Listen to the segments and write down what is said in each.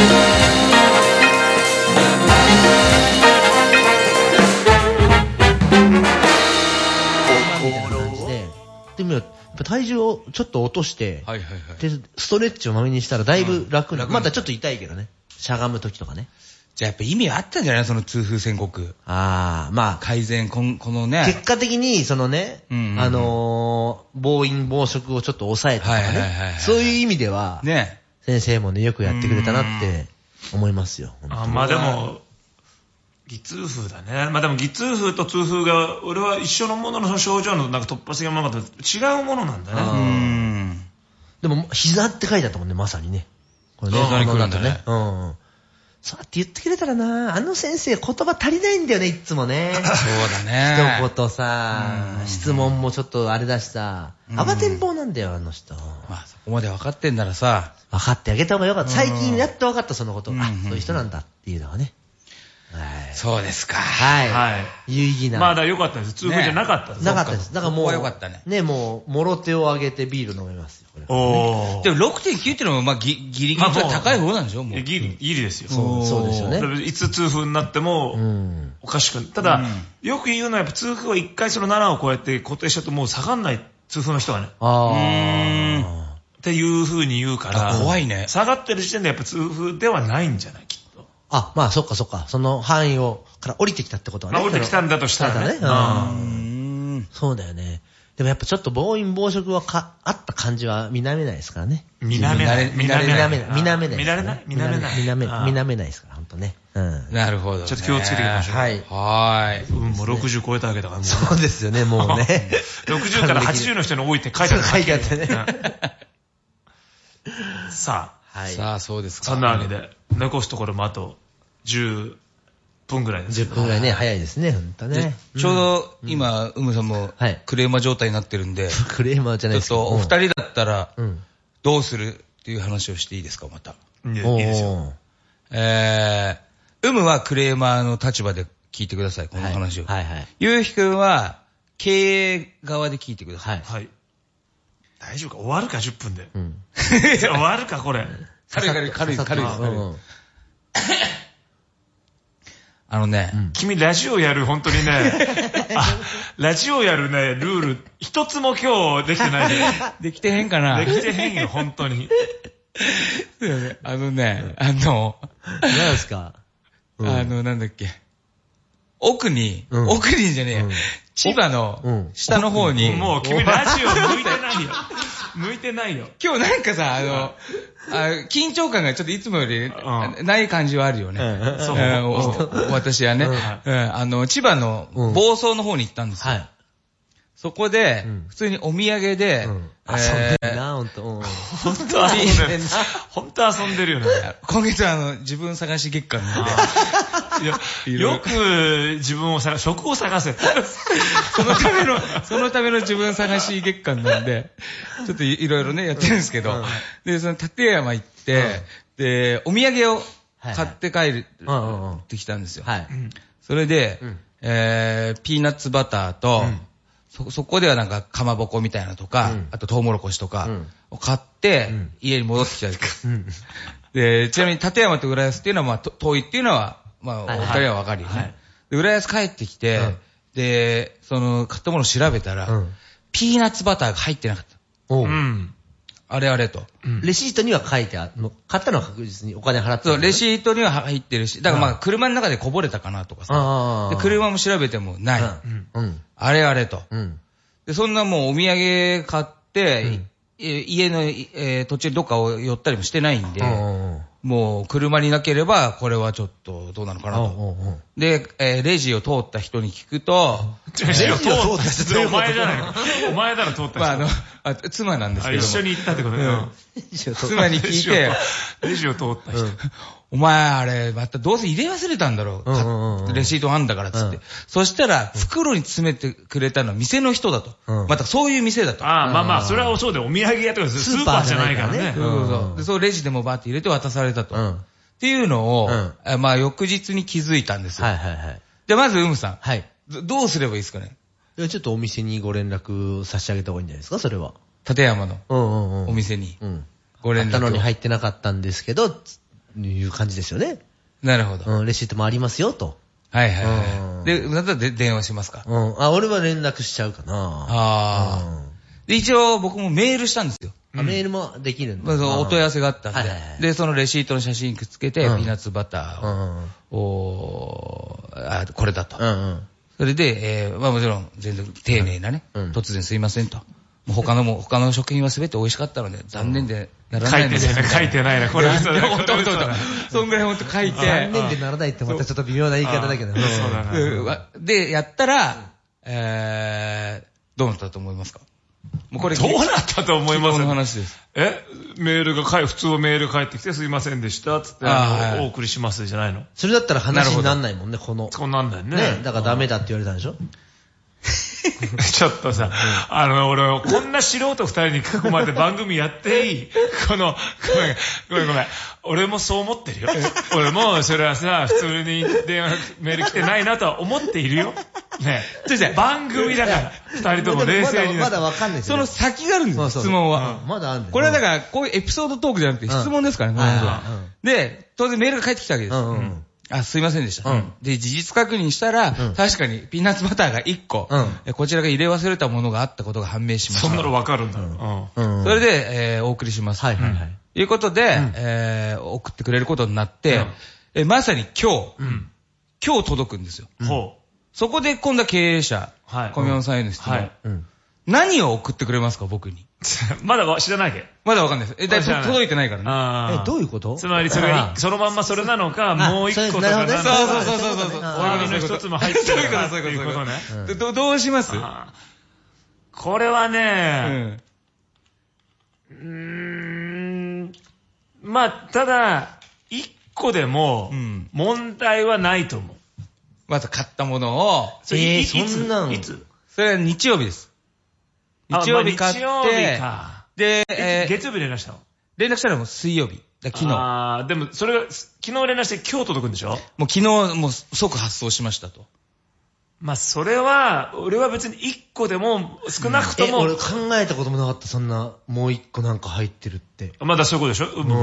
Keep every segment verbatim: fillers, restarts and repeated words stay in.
でもやっぱ体重をちょっと落として、はいはいはい、でストレッチをまめにしたらだいぶ楽に、うん、まだちょっと痛いけどね、しゃがむ時とかね。 じゃあやっぱ意味あったんじゃないその痛風宣告。 ああ、まあ改善この、このね結果的にそのね、うんうんうん、あのー、暴飲暴食をちょっと抑えたとかね、はいはいはいはい、そういう意味では、ね、先生もねよくやってくれたなって思いますよ。 あ、まあでも偽痛風だね。まあでも偽痛風と痛風が俺は一緒のものの症状のなんか突発的なものが違うものなんだね。うん。 でも膝って書いてあったもんね、まさにね。これね、 膝に来るんだね。 うん。そうやって言ってくれたらな、あの先生言葉足りないんだよね、いつもね。 そうだね。 一言さ、質問もちょっとあれだしさ、慌てんぼうなんだよ、あの人。まあそこまで分かってんならさ。 分かってあげた方がよかった。最近やっと分かった、そのこと。あ、そういう人なんだっていうのはね。 はい、そうですか。 はい。はい。有意義な。 まあだ良かったです。痛風じゃなかったです。 なかったです。だからもう、 よかったね。 ね、もう、もろ手を上げてビール飲めますよ。 おー。でも ろくてんきゅう っていうのも、まあ、ギリギリ高い方なんでしょもう。 ギリ、ギリですよ。 そう、そうですよね。 いつ痛風になっても、おかしくない。ただ、よく言うのはやっぱ痛風は一回そのななを超えて固定しちゃうともう下がんない、痛風の人はね。あー。っていう風に言うから。 怖いね。 下がってる時点でやっぱ痛風ではないんじゃないきっと。 あ、まあそっかそっか。その範囲を、から降りてきたってことはね。 降りてきたんだとしたらね。 うん。そうだよね。でもやっぱちょっと暴飲暴食はかあった感じは見なめないですからね。 見なめない。 見なめない。見なめない。 見られない見なめない。 見なめない。見なめないですから、ほんとね。 うん。なるほど。 ちょっと気をつけていきましょう。 はい。 はい。 うん、もうろくじゅう超えたわけだからもう。 そうですよね、もうね。 ろくじゅうからはちじゅうの人に多いって書いてある。 書いてあってね。 さあ。はい。さあ、そうですか。 そんなわけで、残すところもあとじゅっぷんぐらいです。 じゅっぷんぐらいね、早いですね、ほんとね。 ちょうど今、うむさんもクレーマー状態になってるんで、 クレーマーじゃないですか。 ちょっとお二人だったら、どうするっていう話をしていいですか、また。 いいですよ。 えー、うむはクレーマーの立場で聞いてください、この話を。はいはい。ゆうひくんは経営側で聞いてください。はい。 大丈夫か終わるか、じゅっぷんで。終わるか、これ。 軽い軽い軽い軽い。あのね、 君ラジオやる本当にね、ラジオやるね、ルール、一つも今日できてないで。 できてへんかなできてへんよ、本当に。 あのね、あの、 何ですかあの、なんだっけ。奥に、奥にじゃねえや。千葉の下の方に。 もう君ラジオ向いてないよ。向いてないよ。 今日なんかさ、あの、緊張感がちょっといつもよりない感じはあるよね。私はね、あの、千葉の房総の方に行ったんですよ。そこで、普通にお土産で、 遊んでるな、ほんと。 ほんと遊んでる。ほんと遊んでるよね。 今月はあの、自分探し月間なんで。よく自分を探、職を探せ。 そのための、そのための自分探し月間なんで、ちょっといろいろね、やってるんですけど、で、その立山行って、で、お土産を買って帰ってきたんですよ。それで、えー、ピーナッツバターと、そ、そこではなんか、かまぼこみたいなとか、うん、あとトウモロコシとかを買って、うん、家に戻ってきたりとか。うん、で、ちなみに立山と浦安っていうのは、まあ、遠いっていうのは、まあ、お二人はわかるよね。はいはい、で、浦安帰ってきて、うん、で、その、買ったものを調べたら、うん、ピーナッツバターが入ってなかった。おう。うんあれあれと、 うん。レシートには書いてある。買ったのは確実にお金払ってる。 そう、レシートには入ってるし、だからまあ車の中でこぼれたかなとかさ。で、車も調べてもない。うんうん、あれあれと、うん。で、そんなもうお土産買って、うん、家の、えー、途中どっかを寄ったりもしてないんで、もう車になければこれはちょっとどうなのかなと。で、えー、レジを通った人に聞くと、 レジを通った人お前じゃないのお前だろ通った人。まああの、 あ妻なんですけど。 一緒に行ったってことね。 妻に聞いて、 レジを通った人。 お前あれ、またどうせ入れ忘れたんだろう。レシートあんだからっつって。そしたら、袋に詰めてくれたのは店の人だと。またそういう店だと。 ああ、まあまあ、それはそうでお土産屋とかスーパーじゃないからね。 そうそうそう。で、そうレジでもバーって入れて渡されたと。っていうのを、まあ翌日に気づいたんですよ。はいはいはい。で、まず、うむさん。はい。どうすればいいですかね。 いや、ちょっとお店にご連絡差し上げた方がいいんじゃないですか、それは。 立山のお店に。ご連絡。 あったのに入ってなかったんですけど、 いう感じですよね。 なるほど。 うん、レシートもありますよ、と。 はいはいはい。で、だったらで電話しますか？ うん。あ、俺は連絡しちゃうかな。 ああ。で、一応僕もメールしたんですよ。 あ、メールもできるんだ。 お問い合わせがあったんで。で、そのレシートの写真くっつけて、ピーナッツバターを、あ、これだと。それで、えー、まあもちろん、全然丁寧なね、突然すいませんと。もう他のも、他の食品は全て美味しかったので、残念でならないんです。 書いてないな、書いてないな、これ嘘だ。 ほんとほんとほんと。そんぐらいほんと書いて。 残念でならないってまたちょっと微妙な言い方だけどね。 そうだな。 で、やったら、えー、どうなったと思いますか？ もうこれどうなったと思います？ この話です。 えメールが返、普通のメール返ってきてすいませんでした、つって、あの、お送りしますじゃないの。 それだったら話になんないもんね、この。 そうなんないね。 ね、だからダメだって言われたんでしょ？ ちょっとさ、あの、俺、こんな素人二人に囲まれて番組やっていい？この、ごめん、ごめん、ごめん。俺もそう思ってるよ。俺も、それはさ、普通に電話、メール来てないなとは思っているよ。ねえ。番組だから、二人とも冷静に。 まだわかんないですよ。その先があるんですよ、質問は。 まだあるんです。 これはだから、こういうエピソードトークじゃなくて質問ですからね、で、当然メールが返ってきたわけです。あ、すいませんでした。で、事実確認したら、確かにピーナッツバターがいっこ、こちらが入れ忘れたものがあったことが判明しました。 そんなのわかるんだ。 それで、えー、お送りします。はいはいはい。いうことで、えー、送ってくれることになって、えまさに今日、今日届くんですよ。そこで今度は経営者、コミョンさんへの質問。何を送ってくれますか、僕に。 まだ知らないけ。 まだわかんないです。え、だい届いてないからね。え、どういうこと？ つまりそれが、そのまんまそれなのか、もう一個とか。 そうそうそうそうそう。 俺の一つも入ってるからっていうことね。 ど、どうします？ これはね、うーん、まあ、ただ、一個でも、問題はないと思う。 まず買ったものを、 えー、そんなん。 いつ？ それは日曜日です。日曜日買って、 で、えー、月曜日連絡したの？ 連絡したらもう水曜日。昨日。 ああ、でもそれが、昨日連絡して今日届くんでしょ？ もう昨日もう即発送しましたと。 まあそれは、俺は別にいっこでも少なくとも、 うん、え、俺考えたこともなかった、そんな、もういっこなんか入ってるって。 まだそういうことでしょ？うん。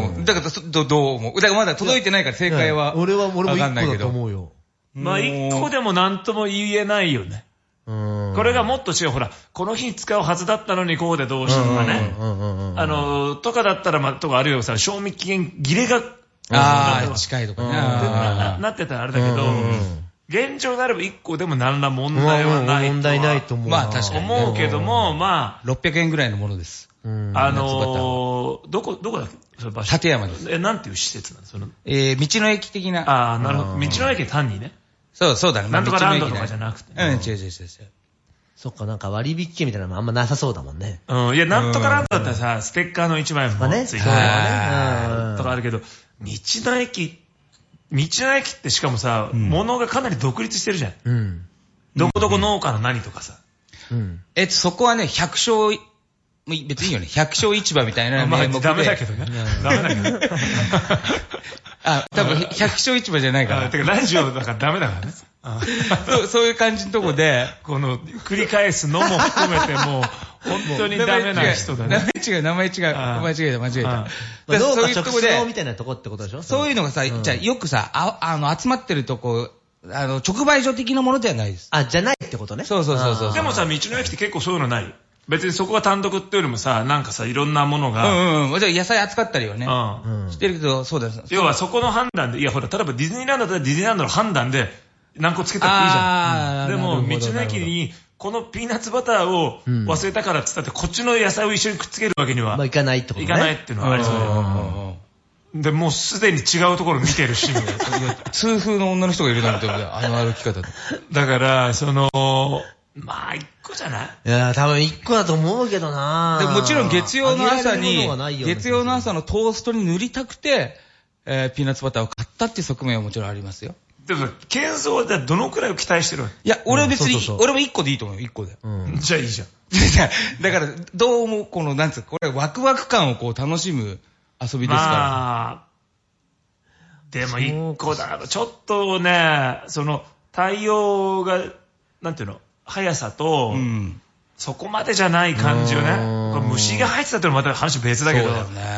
うん。だからど、どう思う？だからまだ届いてないから正解は。 俺は、俺もいっこだと思うよ。 まあいっこでもなんとも言えないよね。これがもっと違う、ほら、この日に使うはずだったのにこうでどうしたとかね。あの、とかだったら、まあ、とかあるいはさ、賞味期限切れが、 ああ、近いとかね。 なってたらあれだけど、現状であればいっこでも何ら問題はない。 問題ないと思う。 まあ確かに。 思うけども、まあ。 ろっぴゃくえんぐらいのものです。 あの、どこ、どこだっけその場所。 立山です。 え、なんていう施設なのその。 えー、道の駅的な。 ああ、なるほど。道の駅単にね。 そう、そうだね。 なんとかランドとかじゃなくて。 うん、違う違う違う違う。 そっか、なんか割引券みたいなのあんまなさそうだもんね。 うん。いや、なんとかランドだったらさ、ステッカーのいちまいもついてるとかね。とかあるけど、道の駅、道の駅ってしかもさ、物がかなり独立してるじゃん。うん。どこどこ農家の何とかさ。 うん。えっと、そこはね、百姓、別にいいよね。百姓市場みたいな名目で。まあ、ダメだけどね。ダメだけど。 あ、多分、百姓市場じゃないから。 てか、ラジオだからダメだからね。 そう、そういう感じのとこで、 この、繰り返すのも含めてもう、本当にダメな人だね。 名前違う、名前違う。間違えた、間違えた。 そういうとこで、みたいなとこってことでしょ？ そういうのがさ、じゃあよくさ、あ、あの、集まってるとこ、あの、直売所的なものではないです。 あ、じゃないってことね。 そうそうそうそう。 でもさ、道の駅って結構そういうのない？別にそこが単独ってよりもさ、なんかさ、いろんなものが。 うんうん。じゃあ野菜扱ったりはね。うん。してるけど、そうだ。 要はそこの判断で、いやほら、例えばディズニーランドだったらディズニーランドの判断で何個つけたっていいじゃん。でも、道の駅に、このピーナッツバターを忘れたからって言ったって、こっちの野菜を一緒にくっつけるわけには。 まあ、いかないってことね。 いかないっていうのはありそうだよ。で、もうすでに違うところ見てるし、 痛風の女の人がいるなんて、あの歩き方で。 だから、その、まあ、一個じゃない？ いや、多分一個だと思うけどな。 でもちろん月曜の朝に、月曜の朝のトーストに塗りたくて、えー、ピーナッツバターを買ったっていう側面はもちろんありますよ。 でも、健三はどのくらいを期待してるわけ？ いや、俺は別に、うん、そうそうそう俺も一個でいいと思うよ、一個で。 うん、じゃあいいじゃん。 だから、どうも、この、なんつうか、これワクワク感をこう楽しむ遊びですから。まあ、 でも一個だと、ちょっとね、その、対応が、なんていうの速さと、うん、そこまでじゃない感じよね。これ虫が入ってたってのはまた話別だけど、 そうだよね。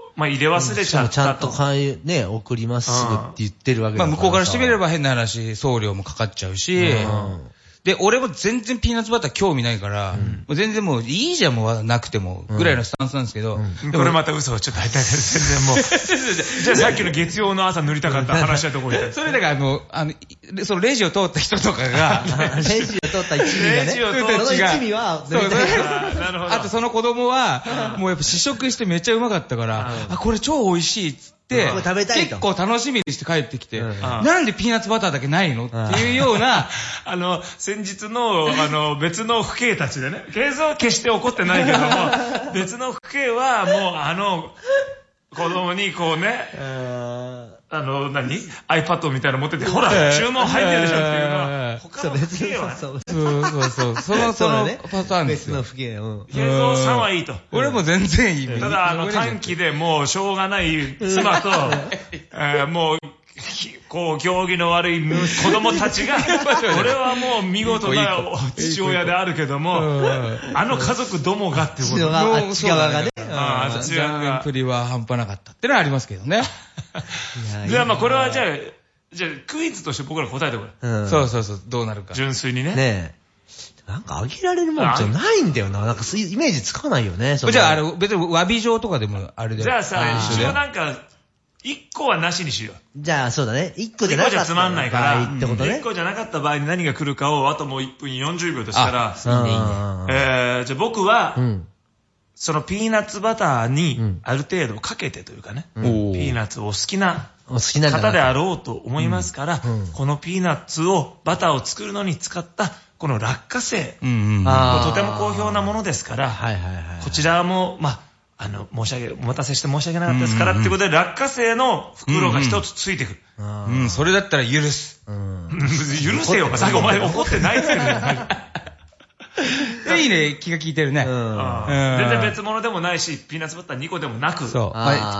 まあ入れ忘れちゃったと。 ちゃんと買い、ね、送りますって言ってるわけだから。 まあ向こうからしてみれば変な話、送料もかかっちゃうし、で、俺も全然ピーナッツバター興味ないから、うん、もう全然もういいじゃん、もうなくても、ぐらいのスタンスなんですけど。 うんうん、これまた嘘をちょっと入ったけど、全然もう。じゃあさっきの月曜の朝塗りたかった話はどこ行った？ それだからあの、あの、そのレジを通った人とかが、 レジを通った一味がね。レジを通った一味は、そうなるほど。あとその子供は、もうやっぱ試食してめっちゃうまかったから、あ、これ超美味しいっつって、で、結構楽しみにして帰ってきて、うん、なんでピーナッツバターだけないのっていうような、 あの、先日の、あの、別の父兄たちでね、ケイゾは決して怒ってないけども、別の父兄はもう、あの、子供にこうね、あの、何 ?iPad みたいなの持ってて、ほら、注文入ってるでしょっていうのは、他の父兄はね。 そうそうそう。その、そのパターンですよ。 別の父兄、うん。 ケイゾさんはいいと。 俺も全然いい。 ただ、あの、短期でもうしょうがない妻と、えー、もう、こう、行儀の悪い子供たちが、俺はもう見事な父親であるけども、あの家族どもがってこと。 あっち側がね。 ああ、残念プリは半端なかったってのはありますけどね。 じゃあまあこれはじゃあ、じゃあクイズとして僕ら答えてこれ。 そうそうそう、どうなるか。 純粋にね。 ねえ。なんかあげられるもんじゃないんだよな。なんかイメージつかないよね。 じゃあ、あれ、別に詫び状とかでもあれで。 じゃあさ、一応なんか、一個はなしにしよう。 じゃあ、そうだね。一個じゃなかった場合つまんないから、 ってことね。 一個じゃなかった場合に何が来るかを、あともういっぷんよんじゅうびょうとしたら、 いいねいいね。 えー、じゃあ僕は、そのピーナッツバターにある程度かけてというかね、ピーナッツを好きな方であろうと思いますから、このピーナッツを、バターを作るのに使った、この落花生、とても好評なものですから、こちらも、まあ、あの、申し訳、お待たせして申し訳なかったですからってことで、落花生の袋が一つついてくる。 うん、それだったら許す。 許せよ、さっきお前怒ってないって言うんだよ。 いいね、気が利いてるね。 全然別物でもないし、ピーナッツバターにこでもなく。 そう。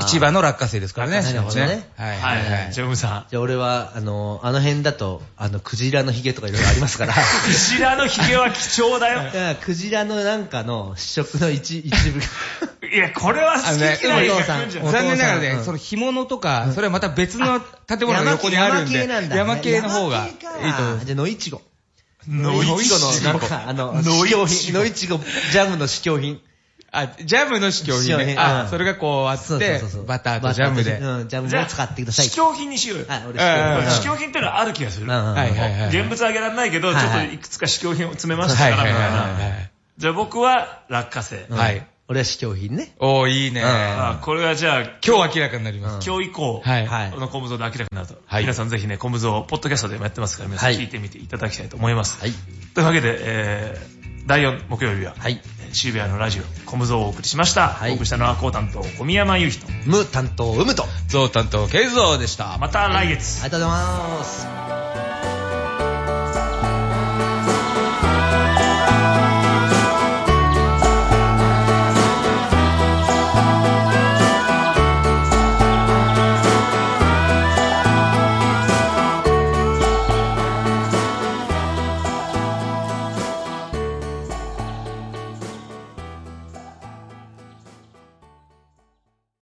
千葉の落花生ですからね。 なるほどね。 はいはい。じゃあ、うむさん。 じゃあ、俺は、あの、あの辺だと、あの、クジラのヒゲとかいろいろありますから。クジラのヒゲは貴重だよ。 いや、クジラのなんかの試食の一、一部。 いや、これは好き嫌いが来るんじゃない？ 残念ながらね、その干物とか、それはまた別の建物の横にあるんで、山系の方がいいと思う。 じゃあ、野いちご。 野いちごの、なんか、あの、試供品。野いちご、ジャムの試供品。 あ、ジャムの試供品ね。あ、それがこうあって、バターとジャムで。 うん、ジャムを使ってください。 試供品にしようよ。 はい、俺試供品。 試供品ってのはある気がする。 はいはいはい。 現物あげられないけど、ちょっといくつか試供品を詰めましたから、みたいな。じゃあ僕は落花生。 はい。 俺は試供品ね。 おー、いいね。 これはじゃあ、 今日明らかになります。 今日以降、 はい。 このコムゾーで明らかになると。皆さんぜひね、コムゾー、ポッドキャストでもやってますから、皆さん聞いてみていただきたいと思います。はい。というわけで、えー、だいよん木曜日は、はい。渋谷のラジオ、コムゾーをお送りしました。はい。お送りしたのは、コウ担当、小宮山雄人。 ム担当、ウムと。 ゾウ担当、ケイゾウでした。 また来月。 ありがとうございます。